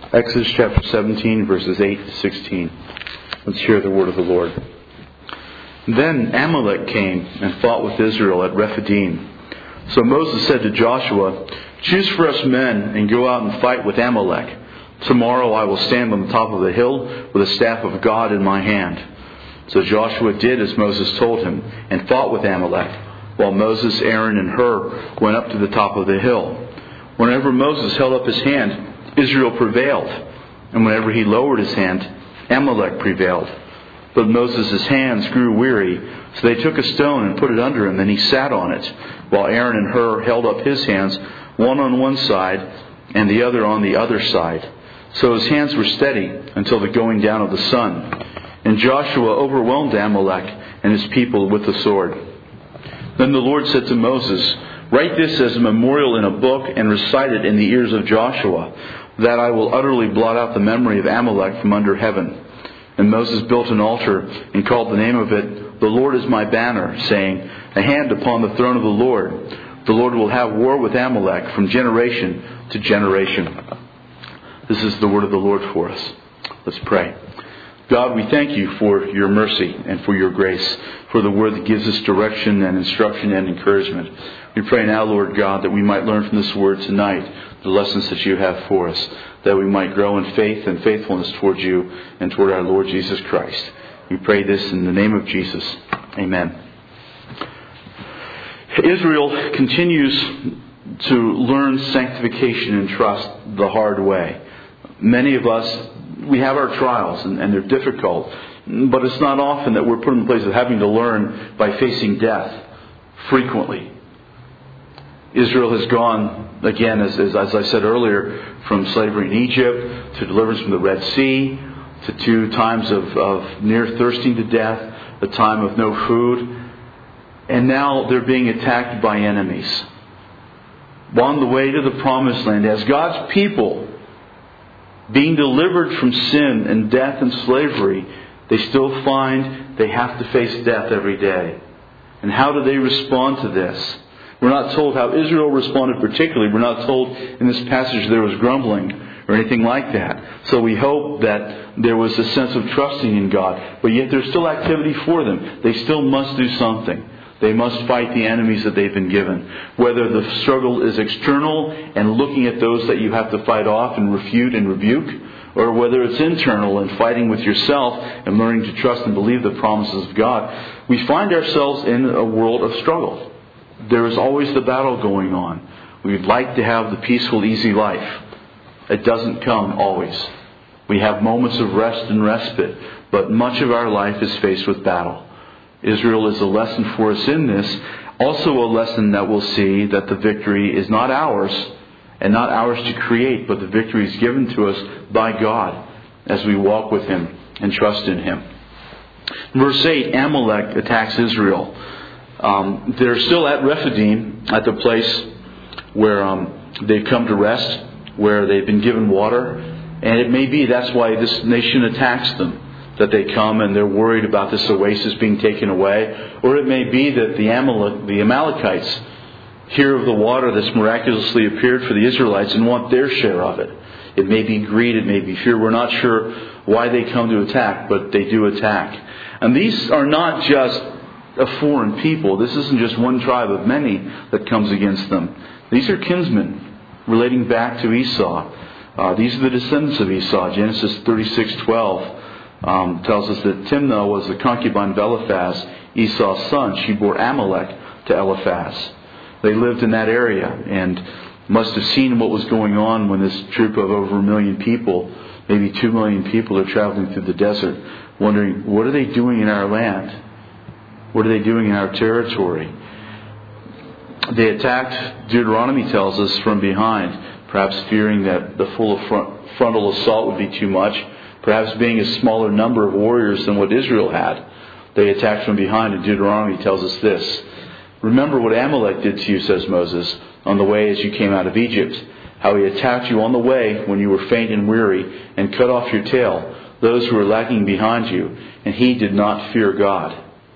Exodus chapter 17, verses 8 to 16. Let's hear the word of the Lord. Then Amalek came and fought with Israel at Rephidim. So Moses said to Joshua, "Choose for us men and go out and fight with Amalek. Tomorrow I will stand on the top of the hill with the staff of God in my hand." So Joshua did as Moses told him and fought with Amalek, while Moses, Aaron, and Hur went up to the top of the hill. Whenever Moses held up his hand, Israel prevailed, and whenever he lowered his hand, Amalek prevailed. But Moses' hands grew weary, so they took a stone and put it under him, and he sat on it, while Aaron and Hur held up his hands, one on one side and the other on the other side. So his hands were steady until the going down of the sun. And Joshua overwhelmed Amalek and his people with the sword. Then the Lord said to Moses, "Write this as a memorial in a book and recite it in the ears of Joshua, that I will utterly blot out the memory of Amalek from under heaven." And Moses built an altar and called the name of it, "The Lord is my banner," saying, "A hand upon the throne of the Lord. The Lord will have war with Amalek from generation to generation." This is the word of the Lord for us. Let's pray. God, we thank you for your mercy and for your grace, for the word that gives us direction and instruction and encouragement. We pray now, Lord God, that we might learn from this word tonight the lessons that you have for us, that we might grow in faith and faithfulness towards you and toward our Lord Jesus Christ. We pray this in the name of Jesus. Amen. Israel continues to learn sanctification and trust the hard way. Many of us, we have our trials and they're difficult, but it's not often that we're put in the place of having to learn by facing death frequently. Israel has gone, again, as I said earlier, from slavery in Egypt to deliverance from the Red Sea to 2 times of near thirsting to death, a time of no food, and now they're being attacked by enemies. On the way to the Promised Land, as God's people, being delivered from sin and death and slavery, they still find they have to face death every day. And how do they respond to this? We're not told how Israel responded particularly. We're not told in this passage there was grumbling or anything like that. So we hope that there was a sense of trusting in God. But yet there's still activity for them. They still must do something. They must fight the enemies that they've been given. Whether the struggle is external and looking at those that you have to fight off and refute and rebuke, or whether it's internal and fighting with yourself and learning to trust and believe the promises of God, we find ourselves in a world of struggle. There is always the battle going on. We'd like to have the peaceful, easy life. It doesn't come always. We have moments of rest and respite, but much of our life is faced with battle. Israel is a lesson for us in this. Also a lesson that we'll see that the victory is not ours and not ours to create, but the victory is given to us by God as we walk with Him and trust in Him. Verse 8, Amalek attacks Israel. They're still at Rephidim, at the place where they've come to rest, where they've been given water. And it may be that's why this nation attacks them, that they come and they're worried about this oasis being taken away. Or it may be that the Amalekites hear of the water that's miraculously appeared for the Israelites and want their share of it. It may be greed, it may be fear. We're not sure why they come to attack, but they do attack. And these are not just a foreign people. This isn't just one tribe of many that comes against them. These are kinsmen relating back to Esau. These are the descendants of Esau. Genesis 36:12 tells us that Timnah was the concubine of Eliphaz, Esau's son. She bore Amalek to Eliphaz. They lived in that area and must have seen what was going on when this troop of over 1 million people, maybe 2 million people, are traveling through the desert, wondering, what are they doing in our land? What are they doing in our territory? They attacked, Deuteronomy tells us, from behind, perhaps fearing that the full frontal assault would be too much, perhaps being a smaller number of warriors than what Israel had. They attacked from behind, and Deuteronomy tells us this. "Remember what Amalek did to you," says Moses, "on the way as you came out of Egypt, how he attacked you on the way when you were faint and weary, and cut off your tail, those who were lagging behind you, and he did not fear God."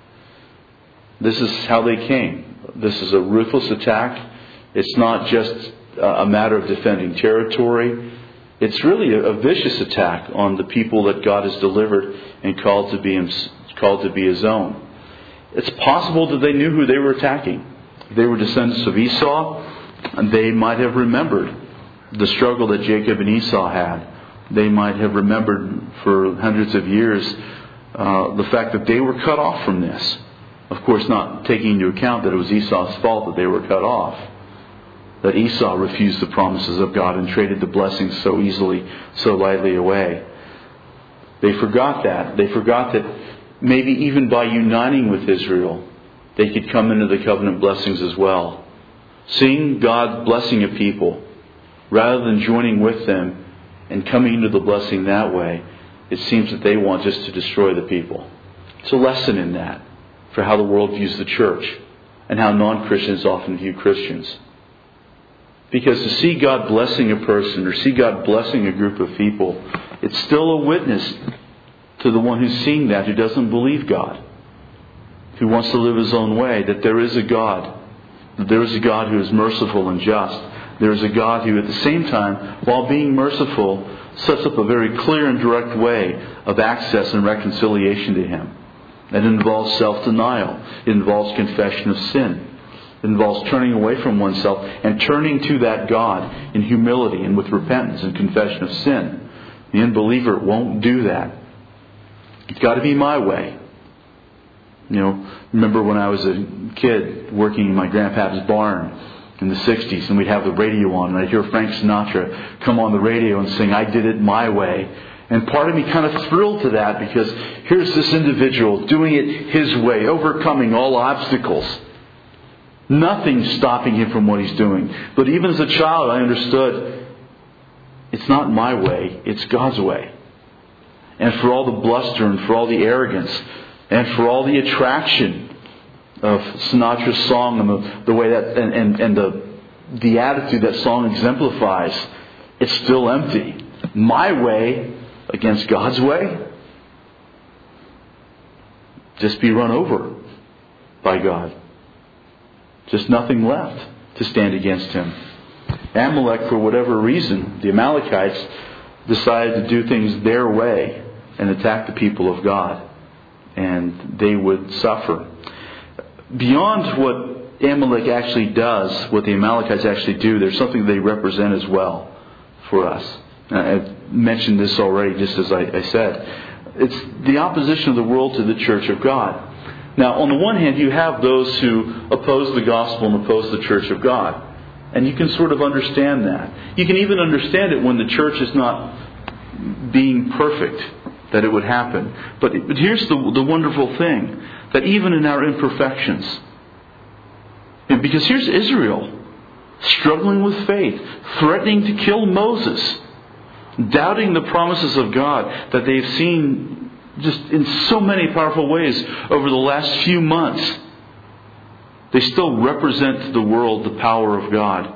This is how they came. This is a ruthless attack. It's not just a matter of defending territory. It's really a vicious attack on the people that God has delivered and called to be His own. It's possible that they knew who they were attacking. If they were descendants of Esau, and they might have remembered the struggle that Jacob and Esau had. They might have remembered for hundreds of years the fact that they were cut off from this. Of course, not taking into account that it was Esau's fault that they were cut off. That Esau refused the promises of God and traded the blessings so easily, so lightly away. They forgot that. They forgot that maybe even by uniting with Israel, they could come into the covenant blessings as well. Seeing God blessing a people, rather than joining with them and coming into the blessing that way, it seems that they want just to destroy the people. It's a lesson in that for how the world views the church and how non-Christians often view Christians. Because to see God blessing a person or see God blessing a group of people, it's still a witness to the one who's seeing that, who doesn't believe God, who wants to live his own way, that there is a God. That there is a God who is merciful and just. There is a God who at the same time, while being merciful, sets up a very clear and direct way of access and reconciliation to Him. It involves self-denial. It involves confession of sin. It involves turning away from oneself and turning to that God in humility and with repentance and confession of sin. The unbeliever won't do that. It's got to be my way. Remember when I was a kid working in my grandpa's barn in the 60s, and we'd have the radio on, and I'd hear Frank Sinatra come on the radio and sing, "I Did It My Way." And part of me kind of thrilled to that, because here's this individual doing it his way, overcoming all obstacles. Nothing stopping him from what he's doing. But even as a child, I understood it's not my way, it's God's way. And for all the bluster and for all the arrogance and for all the attraction of Sinatra's song and the way that and the attitude that song exemplifies, it's still empty. My way against God's way? Just be run over by God. Just nothing left to stand against Him. Amalek, for whatever reason, the Amalekites decided to do things their way and attack the people of God. And they would suffer. Beyond what Amalek actually does, what the Amalekites actually do, there's something they represent as well for us. I've mentioned this already, just as I said. It's the opposition of the world to the church of God. Now, on the one hand, you have those who oppose the gospel and oppose the church of God. And you can sort of understand that. You can even understand it when the church is not being perfect, that it would happen. But here's the wonderful thing, that even in our imperfections, because here's Israel, struggling with faith, threatening to kill Moses, doubting the promises of God that they've seen just in so many powerful ways over the last few months. They still represent to the world the power of God.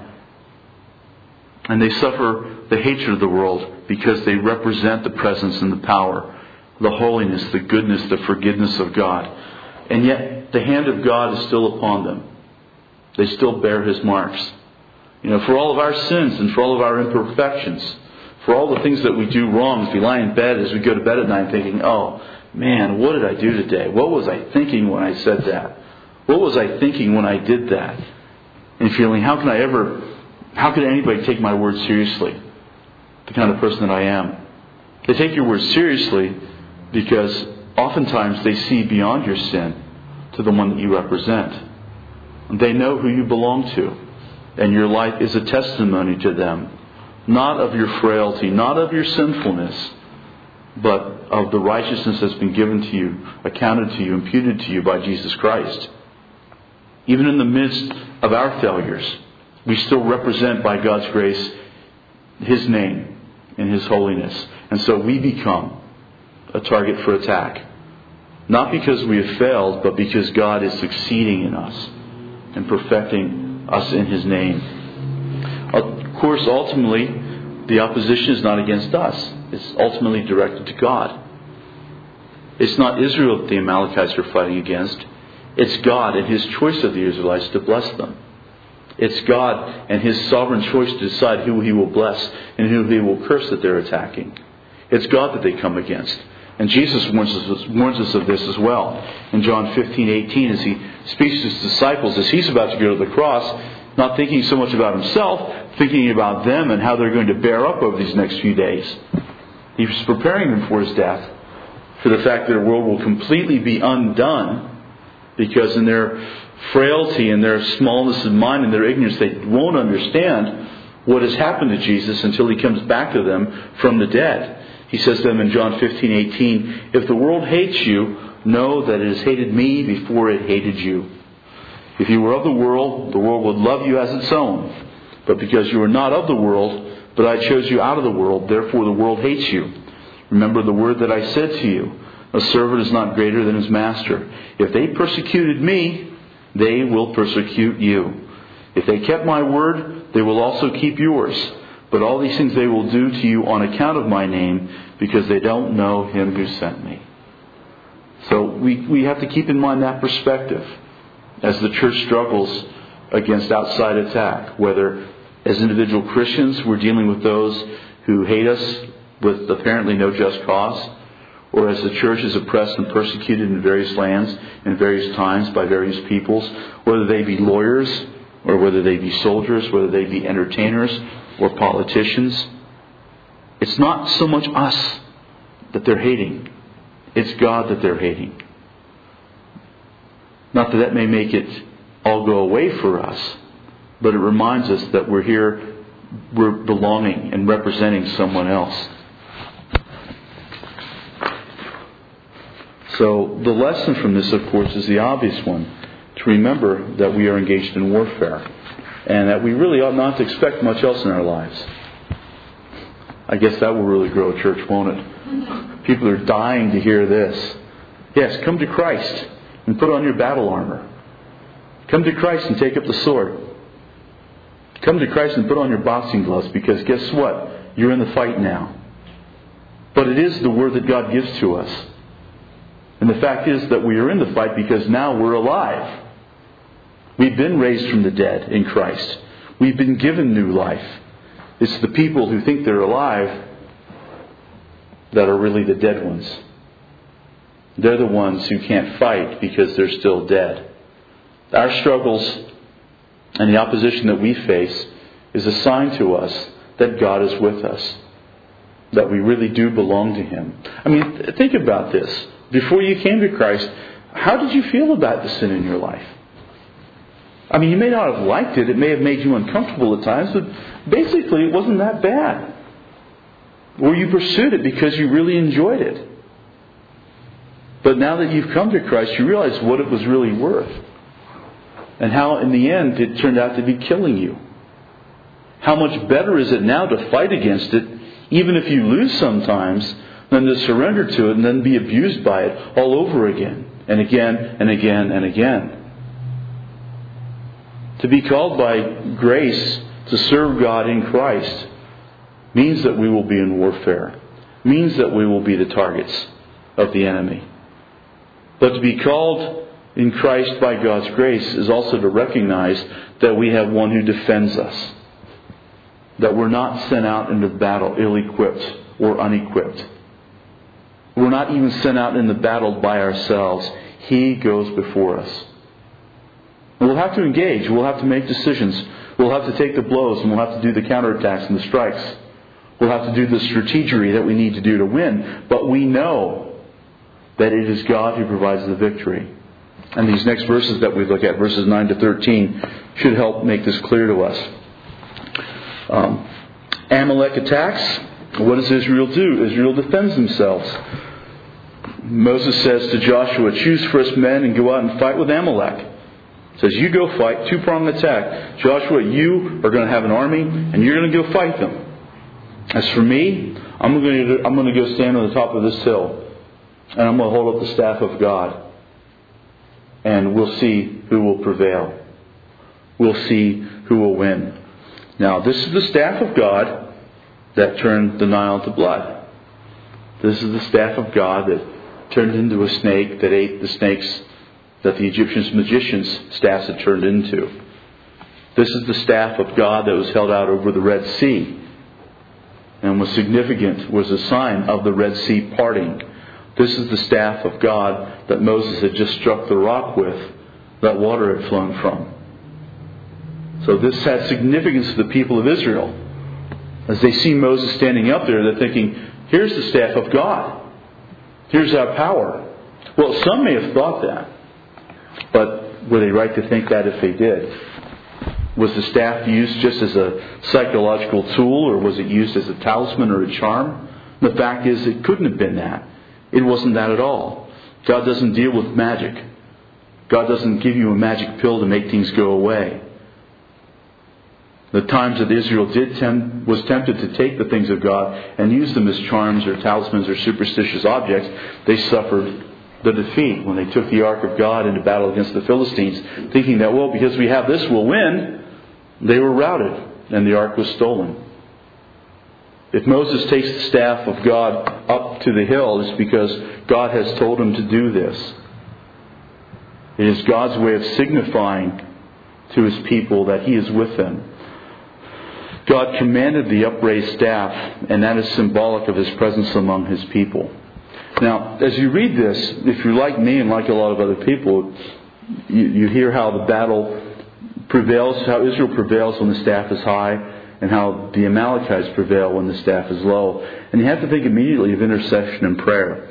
And they suffer the hatred of the world because they represent the presence and the power, the holiness, the goodness, the forgiveness of God. And yet the hand of God is still upon them. They still bear His marks. For all of our sins and for all of our imperfections, for all the things that we do wrong, as we lie in bed, as we go to bed at night thinking, "Oh, man, what did I do today? What was I thinking when I said that? What was I thinking when I did that?" And feeling, how could anybody take my words seriously? The kind of person that I am. They take your words seriously because oftentimes they see beyond your sin to the one that you represent. They know who you belong to. And your life is a testimony to them. Not of your frailty, not of your sinfulness, but of the righteousness that's been given to you, accounted to you, imputed to you by Jesus Christ. Even in the midst of our failures, we still represent by God's grace His name and His holiness. And so we become a target for attack. Not because we have failed, but because God is succeeding in us and perfecting us in His name. Of course, ultimately, the opposition is not against us. It's ultimately directed to God. It's not Israel that the Amalekites are fighting against. It's God and His choice of the Israelites to bless them. It's God and His sovereign choice to decide who He will bless and who He will curse that they're attacking. It's God that they come against. And Jesus warns us of this as well. In John 15:18, as He speaks to His disciples, as He's about to go to the cross, not thinking so much about Himself, thinking about them and how they're going to bear up over these next few days. He's preparing them for His death, for the fact that their world will completely be undone, because in their frailty and their smallness of mind and their ignorance, they won't understand what has happened to Jesus until He comes back to them from the dead. He says to them in John 15:18, "If the world hates you, know that it has hated me before it hated you. If you were of the world would love you as its own. But because you are not of the world, but I chose you out of the world, therefore the world hates you. Remember the word that I said to you, a servant is not greater than his master. If they persecuted me, they will persecute you. If they kept my word, they will also keep yours. But all these things they will do to you on account of my name, because they don't know Him who sent me." So we have to keep in mind that perspective as the church struggles against outside attack. Whether as individual Christians we're dealing with those who hate us with apparently no just cause, or as the church is oppressed and persecuted in various lands in various times by various peoples, whether they be lawyers or whether they be soldiers, whether they be entertainers or politicians. It's not so much us that they're hating. It's God that they're hating. Not that may make it all go away for us, but it reminds us that we're here, we're belonging and representing someone else. So the lesson from this, of course, is the obvious one. To remember that we are engaged in warfare. And that we really ought not to expect much else in our lives. I guess that will really grow a church, won't it? People are dying to hear this. Yes, come to Christ and put on your battle armor. Come to Christ and take up the sword. Come to Christ and put on your boxing gloves, because guess what? You're in the fight now. But it is the word that God gives to us. And the fact is that we are in the fight because now we're alive. We've been raised from the dead in Christ. We've been given new life. It's the people who think they're alive that are really the dead ones. They're the ones who can't fight because they're still dead. Our struggles and the opposition that we face is a sign to us that God is with us. That we really do belong to Him. I mean, think about this. Before you came to Christ, how did you feel about the sin in your life? I mean, you may not have liked it. It may have made you uncomfortable at times, but basically it wasn't that bad. Or you pursued it because you really enjoyed it. But now that you've come to Christ, you realize what it was really worth. And how in the end it turned out to be killing you. How much better is it now to fight against it, even if you lose sometimes, than to surrender to it and then be abused by it all over again and again and again and again. To be called by grace to serve God in Christ means that we will be in warfare. Means that we will be the targets of the enemy. But to be called in Christ by God's grace is also to recognize that we have one who defends us. That we're not sent out into battle ill-equipped or unequipped. We're not even sent out in the battle by ourselves. He goes before us. We'll have to engage. We'll have to make decisions. We'll have to take the blows, and we'll have to do the counterattacks and the strikes. We'll have to do the strategery that we need to do to win. But we know that it is God who provides the victory. And these next verses that we look at, verses 9 to 13, should help make this clear to us. Amalek attacks. What does Israel do? Israel defends themselves. Moses says to Joshua, "Choose first men and go out and fight with Amalek." Says, you go fight, two-pronged attack. Joshua, you are going to have an army, and you're going to go fight them. As for me, I'm going to go stand on the top of this hill, and I'm going to hold up the staff of God, and we'll see who will prevail. We'll see who will win. Now, this is the staff of God that turned the Nile to blood. This is the staff of God that turned into a snake that ate the snakes that the Egyptians' magicians' staffs had turned into. This is the staff of God that was held out over the Red Sea, and was significant, was a sign of the Red Sea parting. This is the staff of God that Moses had just struck the rock with, that water had flown from. So this had significance to the people of Israel. As they see Moses standing up there, they're thinking, here's the staff of God. Here's our power. Well, some may have thought that. But were they right to think that if they did? Was the staff used just as a psychological tool, or was it used as a talisman or a charm? The fact is, it couldn't have been that. It wasn't that at all. God doesn't deal with magic. God doesn't give you a magic pill to make things go away. The times that Israel was tempted to take the things of God and use them as charms or talismans or superstitious objects, they suffered the defeat when they took the Ark of God into battle against the Philistines, thinking that, well, because we have this, we'll win. They were routed, and the Ark was stolen. If Moses takes the staff of God up to the hill, it's because God has told him to do this. It is God's way of signifying to His people that He is with them. God commanded the upraised staff, and that is symbolic of His presence among His people. Now, as you read this, if you're like me and like a lot of other people, you hear how the battle prevails, how Israel prevails when the staff is high, and how the Amalekites prevail when the staff is low. And you have to think immediately of intercession and prayer.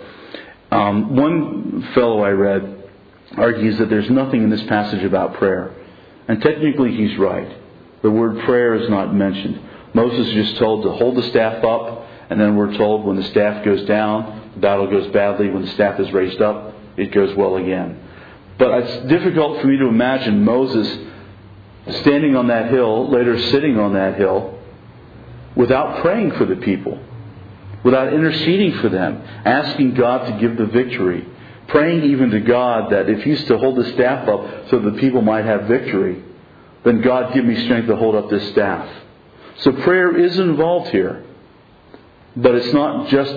One fellow I read argues that there's nothing in this passage about prayer. And technically he's right. The word prayer is not mentioned. Moses is just told to hold the staff up, and then we're told when the staff goes down, the battle goes badly. When the staff is raised up, it goes well again. But it's difficult for me to imagine Moses standing on that hill, later sitting on that hill, without praying for the people, without interceding for them, asking God to give the victory, praying even to God that if He's to hold the staff up so the people might have victory, then God give me strength to hold up this staff. So prayer is involved here. But it's not just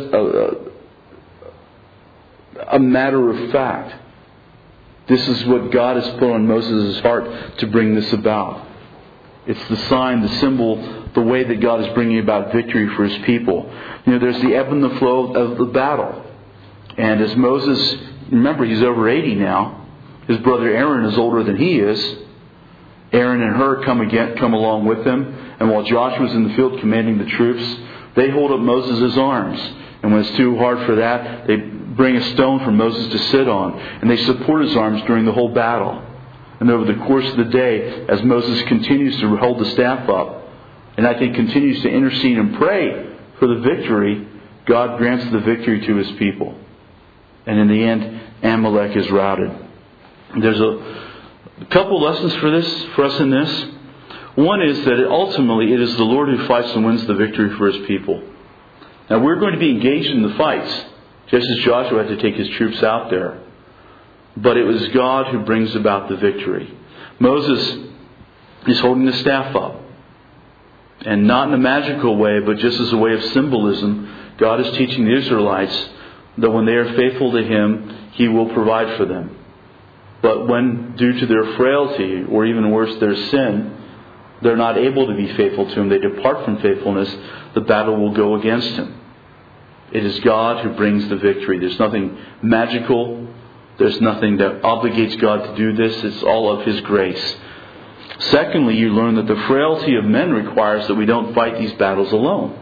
a matter of fact. This is what God has put on Moses' heart to bring this about. It's the sign, the symbol, the way that God is bringing about victory for His people. You know, there's the ebb and the flow of the battle. And as Moses, remember, he's over 80 now. His brother Aaron is older than he is. Aaron and Hur come along with him. And while Joshua's in the field commanding the troops, they hold up Moses' arms. And when it's too hard for that, they bring a stone for Moses to sit on. And they support his arms during the whole battle. And over the course of the day, as Moses continues to hold the staff up, and I think continues to intercede and pray for the victory, God grants the victory to His people. And in the end, Amalek is routed. There's a couple lessons for us in this. One is that ultimately it is the Lord who fights and wins the victory for His people. Now we're going to be engaged in the fights, just as Joshua had to take his troops out there. But it was God who brings about the victory. Moses is holding the staff up. And not in a magical way, but just as a way of symbolism, God is teaching the Israelites that when they are faithful to Him, He will provide for them. But when, due to their frailty, or even worse, their sin, they're not able to be faithful to Him, they depart from faithfulness, the battle will go against Him. It is God who brings the victory. There's nothing magical. There's nothing that obligates God to do this. It's all of His grace. Secondly, you learn that the frailty of men requires that we don't fight these battles alone.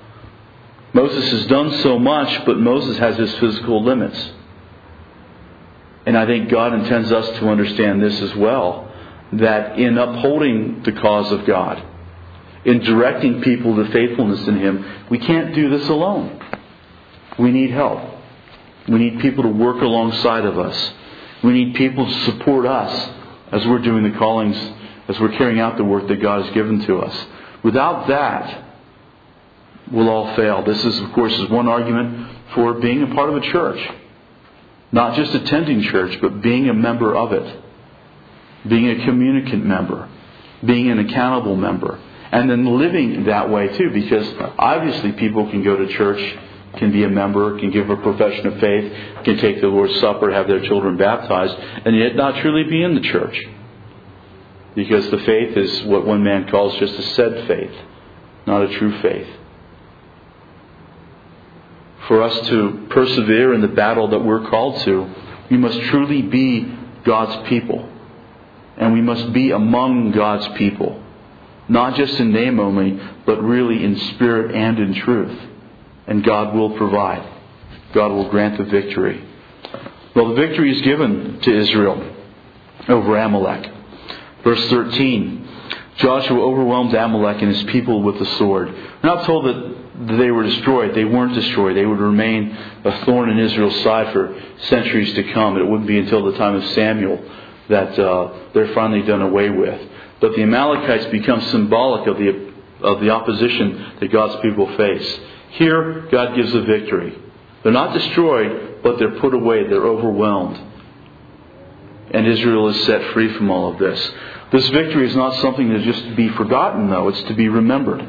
Moses has done so much, but Moses has his physical limits. And I think God intends us to understand this as well, that in upholding the cause of God, in directing people to faithfulness in Him, we can't do this alone. We need help. We need people to work alongside of us. We need people to support us as we're doing the callings, as we're carrying out the work that God has given to us. Without that, we'll all fail. This is, of course, one argument for being a part of a church. Not just attending church, but being a member of it. Being a communicant member. Being an accountable member. And then living that way too, because obviously people can go to church, can be a member, can give a profession of faith, can take the Lord's Supper, have their children baptized, and yet not truly be in the church. Because the faith is what one man calls just a said faith, not a true faith. For us to persevere in the battle that we're called to, we must truly be God's people. And we must be among God's people. Not just in name only, but really in spirit and in truth. And God will provide. God will grant the victory. Well, the victory is given to Israel over Amalek. Verse 13, Joshua overwhelmed Amalek and his people with the sword. We're not told that they were destroyed. They weren't destroyed. They would remain a thorn in Israel's side for centuries to come. It wouldn't be until the time of Samuel that they're finally done away with. But the Amalekites become symbolic of the opposition that God's people face. Here, God gives a victory. They're not destroyed, but they're put away. They're overwhelmed. And Israel is set free from all of this. This victory is not something to just be forgotten, though. It's to be remembered.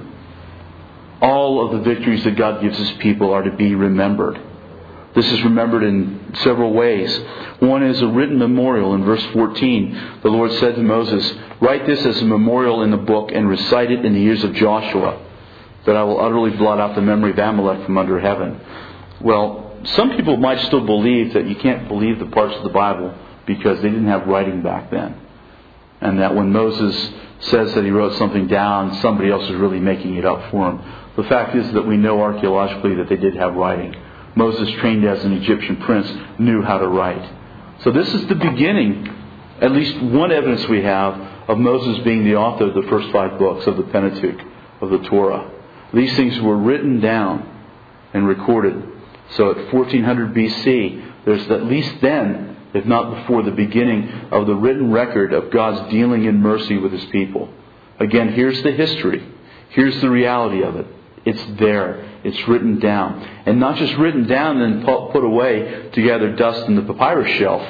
All of the victories that God gives His people are to be remembered. This is remembered in several ways. One is a written memorial. In verse 14, the Lord said to Moses, "Write this as a memorial in the book and recite it in the ears of Joshua, that I will utterly blot out the memory of Amalek from under heaven." Well, some people might still believe that you can't believe the parts of the Bible because they didn't have writing back then. And that when Moses says that he wrote something down, somebody else is really making it up for him. The fact is that we know archaeologically that they did have writing. Moses, trained as an Egyptian prince, knew how to write. So this is the beginning, at least one evidence we have, of Moses being the author of the first 5 books of the Pentateuch, of the Torah. These things were written down and recorded. So at 1400 BC, there's at least then, if not before, the beginning of the written record of God's dealing in mercy with His people. Again, here's the history. Here's the reality of it. It's there. It's written down. And not just written down and put away to gather dust in the papyrus shelf,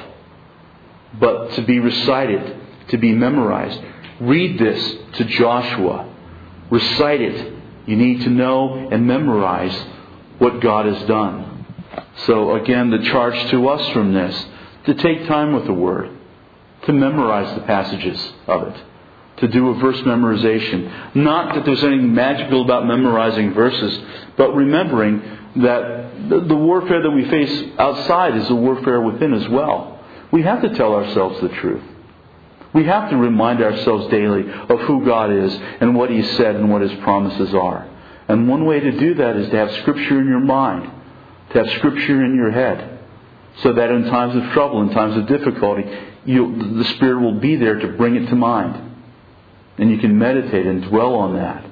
but to be recited, to be memorized. Read this to Joshua. Recite it. You need to know and memorize what God has done. So again, the charge to us from this, to take time with the Word, to memorize the passages of it, to do a verse memorization. Not that there's anything magical about memorizing verses, but remembering that the warfare that we face outside is a warfare within as well. We have to tell ourselves the truth. We have to remind ourselves daily of who God is and what He said and what His promises are. And one way to do that is to have Scripture in your mind, to have Scripture in your head, so that in times of trouble, in times of difficulty, the Spirit will be there to bring it to mind. And you can meditate and dwell on that.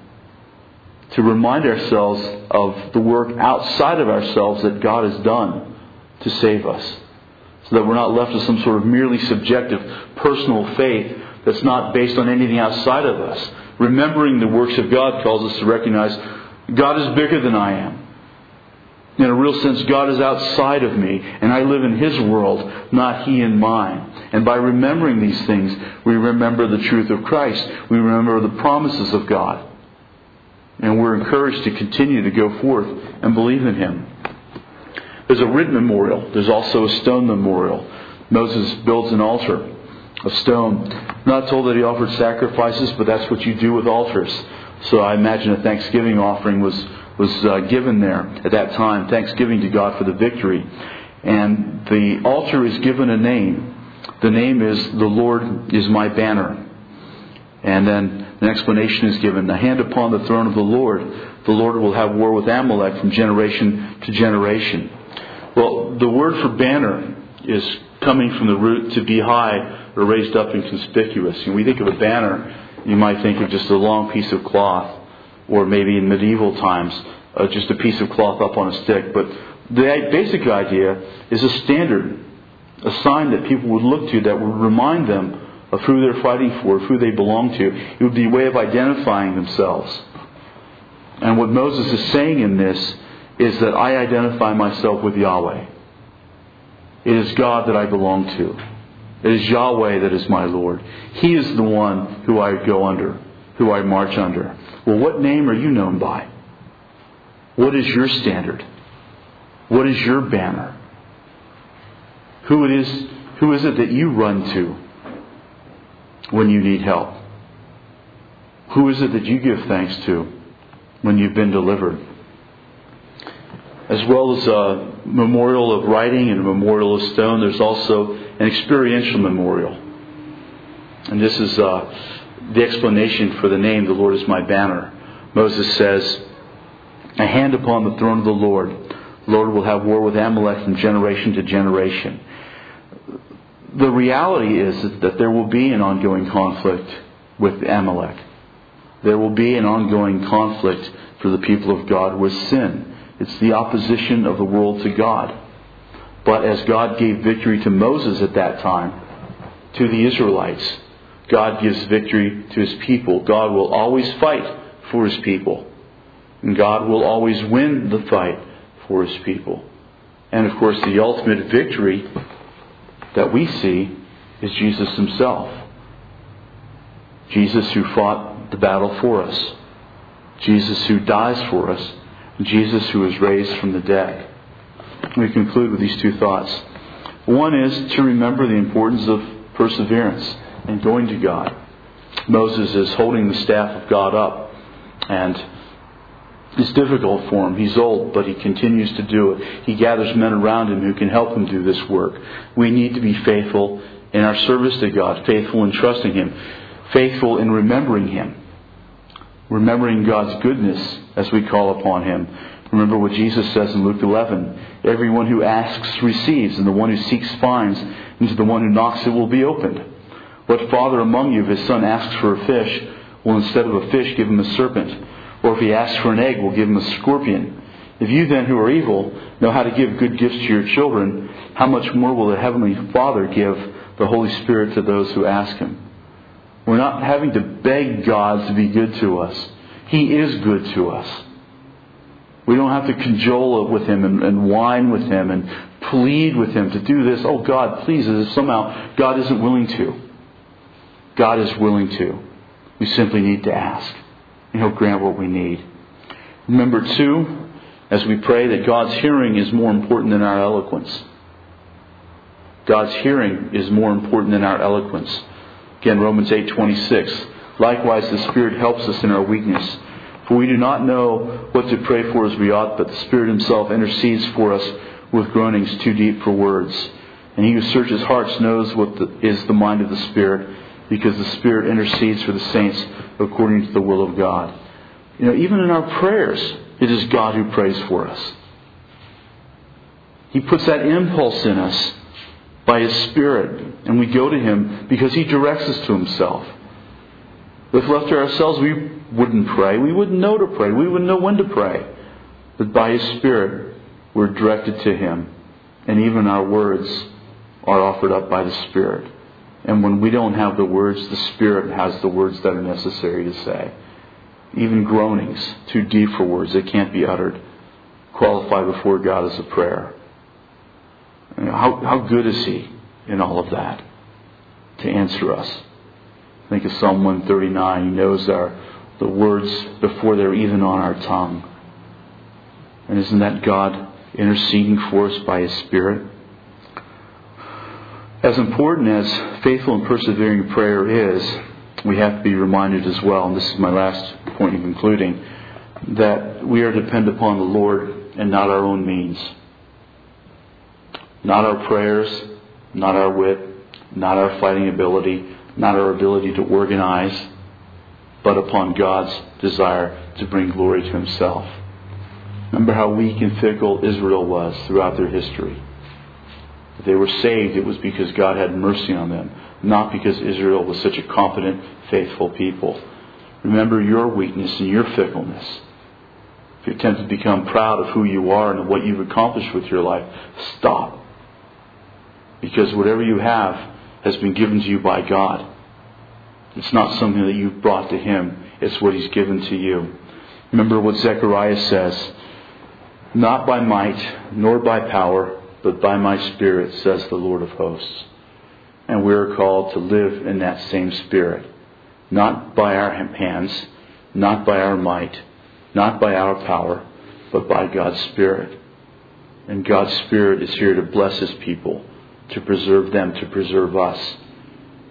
To remind ourselves of the work outside of ourselves that God has done to save us. So that we're not left with some sort of merely subjective personal faith that's not based on anything outside of us. Remembering the works of God calls us to recognize God is bigger than I am. In a real sense, God is outside of me, and I live in His world, not He in mine. And by remembering these things, we remember the truth of Christ. We remember the promises of God. And we're encouraged to continue to go forth and believe in Him. There's a written memorial. There's also a stone memorial. Moses builds an altar of stone. I'm not told that he offered sacrifices, but that's what you do with altars. So I imagine a Thanksgiving offering was given there at that time, thanksgiving to God for the victory. And the altar is given a name. The name is, "The Lord is my banner." And then an explanation is given. "The hand upon the throne of the Lord will have war with Amalek from generation to generation." Well, the word for banner is coming from the root to be high or raised up and conspicuous. When we think of a banner, you might think of just a long piece of cloth, or maybe in medieval times, just a piece of cloth up on a stick. But the basic idea is a standard, a sign that people would look to that would remind them of who they're fighting for, of who they belong to. It would be a way of identifying themselves. And what Moses is saying in this is that I identify myself with Yahweh. It is God that I belong to. It is Yahweh that is my Lord. He is the one who I go under, who I march under. Well, what name are you known by? What is your standard? What is your banner? Who is it that you run to? when you need help? Who is it that you give thanks to when you've been delivered? As well as a memorial of writing and a memorial of stone, there's also an experiential memorial. And this is the explanation for the name, "The Lord is my banner." Moses says, "A hand upon the throne of the Lord. The Lord will have war with Amalek from generation to generation." The reality is that there will be an ongoing conflict with Amalek. There will be an ongoing conflict for the people of God with sin. It's the opposition of the world to God. But as God gave victory to Moses at that time, to the Israelites, God gives victory to His people. God will always fight for His people. And God will always win the fight for His people. And of course, the ultimate victory that we see is Jesus Himself. Jesus who fought the battle for us. Jesus who dies for us. Jesus who is raised from the dead. We conclude with these two thoughts. One is to remember the importance of perseverance and going to God. Moses is holding the staff of God up, and it's difficult for him. He's old, but he continues to do it. He gathers men around him who can help him do this work. We need to be faithful in our service to God, faithful in trusting Him, faithful in remembering Him. Remembering God's goodness as we call upon Him. Remember what Jesus says in Luke 11. Everyone who asks receives, and the one who seeks finds, and to the one who knocks it will be opened. What father among you, if his son asks for a fish, will instead of a fish give him a serpent? Or if he asks for an egg, will give him a scorpion? If you then, who are evil, know how to give good gifts to your children, how much more will the Heavenly Father give the Holy Spirit to those who ask Him? We're not having to beg God to be good to us. He is good to us. We don't have to cajole with Him and whine with Him and plead with Him to do this. Oh God, please, as if somehow God isn't willing to. God is willing to. We simply need to ask. And He'll grant what we need. Remember too, as we pray, that God's hearing is more important than our eloquence. God's hearing is more important than our eloquence. Again, Romans 8:26. Likewise, the Spirit helps us in our weakness. For we do not know what to pray for as we ought, but the Spirit Himself intercedes for us with groanings too deep for words. And He who searches hearts knows what is the mind of the Spirit, because the Spirit intercedes for the saints according to the will of God. Even in our prayers, it is God who prays for us. He puts that impulse in us by His Spirit, and we go to Him because He directs us to Himself. If left to ourselves, we wouldn't pray. We wouldn't know to pray. We wouldn't know when to pray. But by His Spirit, we're directed to Him. And even our words are offered up by the Spirit. And when we don't have the words, the Spirit has the words that are necessary to say. Even groanings, too deep for words that can't be uttered, qualify before God as a prayer. How good is He in all of that to answer us? Think of Psalm 139. He knows the words before they're even on our tongue. And isn't that God interceding for us by His Spirit? As important as faithful and persevering prayer is, we have to be reminded as well, and this is my last point in concluding, that we are dependent upon the Lord and not our own means. Not our prayers, not our wit, not our fighting ability, not our ability to organize, but upon God's desire to bring glory to Himself. Remember how weak and fickle Israel was throughout their history. If they were saved, it was because God had mercy on them, not because Israel was such a confident, faithful people. Remember your weakness and your fickleness. If you're tempted to become proud of who you are and what you've accomplished with your life, stop. Because whatever you have has been given to you by God. It's not something that you've brought to Him. It's what He's given to you. Remember what Zechariah says. Not by might, nor by power, but by my Spirit, says the Lord of hosts. And we are called to live in that same Spirit. Not by our hands, not by our might, not by our power, but by God's Spirit. And God's Spirit is here to bless His people, to preserve them, to preserve us.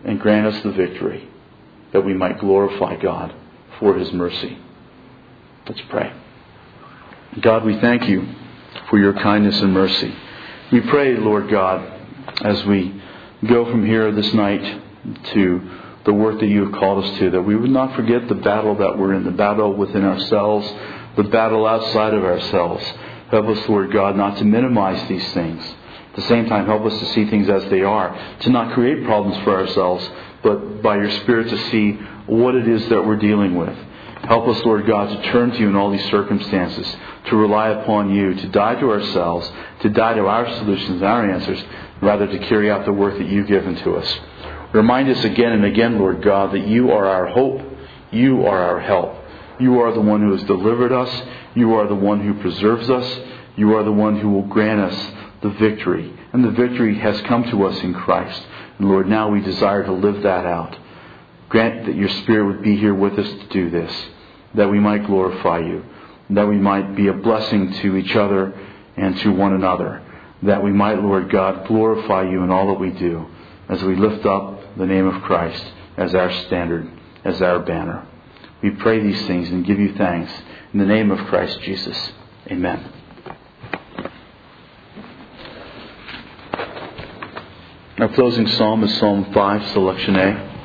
and grant us the victory, that we might glorify God for His mercy. Let's pray. God, we thank You for Your kindness and mercy. We pray, Lord God, as we go from here this night to the work that You have called us to, that we would not forget the battle that we're in, the battle within ourselves, the battle outside of ourselves. Help us, Lord God, not to minimize these things. At the same time, help us to see things as they are, to not create problems for ourselves, but by Your Spirit to see what it is that we're dealing with. Help us, Lord God, to turn to You in all these circumstances, to rely upon You, to die to ourselves, to die to our solutions, our answers, rather to carry out the work that You've given to us. Remind us again and again, Lord God, that You are our hope, You are our help. You are the one who has delivered us, You are the one who preserves us, You are the one who will grant us the victory. And the victory has come to us in Christ. And Lord, now we desire to live that out. Grant that Your Spirit would be here with us to do this, that we might glorify You, that we might be a blessing to each other and to one another, that we might, Lord God, glorify You in all that we do, as we lift up the name of Christ as our standard, as our banner. We pray these things and give You thanks in the name of Christ Jesus. Amen. Our closing psalm is Psalm 5, Selection A.